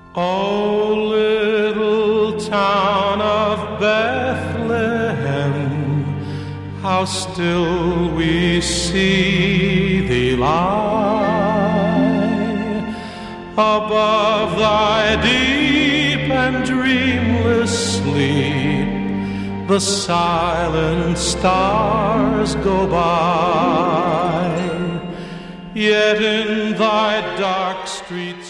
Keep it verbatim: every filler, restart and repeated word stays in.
O little town of Bethlehem, how still we see thee lie above thy deep and dreamless sleep. The silent stars go by, yet in thy dark streets